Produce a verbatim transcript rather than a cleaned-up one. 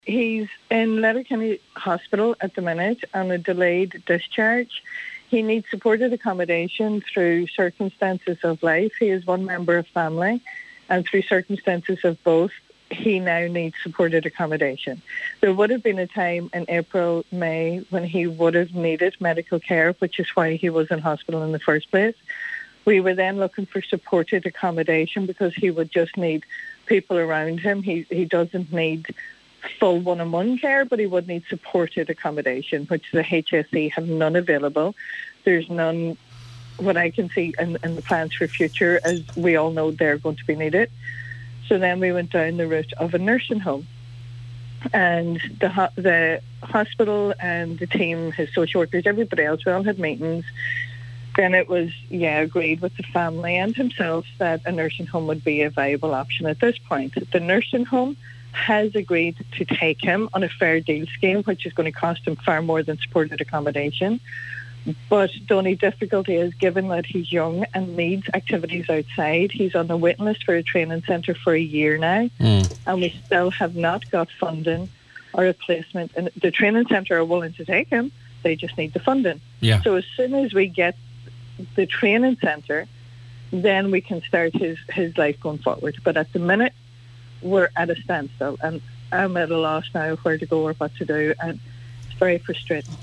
He's in Letterkenny Hospital at the minute on a delayed discharge. He needs supported accommodation through circumstances of life. He is one member of family, and through circumstances of both, he now needs supported accommodation. There would have been a time in April, May, when he would have needed medical care, which is why he was in hospital in the first place. We were then looking for supported accommodation because he would just need people around him. He he doesn't need full one-on-one care, but he would need supported accommodation, which the H S E have none available. There's none, what I can see in, in the plans for future, as we all know they're going to be needed. So then we went down the route of a nursing home. And the ho- the hospital and the team, his social workers, everybody else, we all had meetings. Then it was, yeah, agreed with the family and himself that a nursing home would be a viable option at this point. The nursing home has agreed to take him on a fair deal scheme, which is going to cost him far more than supported accommodation. But the only difficulty is, given that he's young and needs activities outside, he's on the waiting list for a training centre for a year now, mm. and we still have not got funding or a placement. And the training centre are willing to take him, they just need the funding. Yeah. So as soon as we get the training centre, then we can start his, his life going forward. But at the minute, we're at a standstill, and I'm at a loss now of where to go or what to do, and it's very frustrating.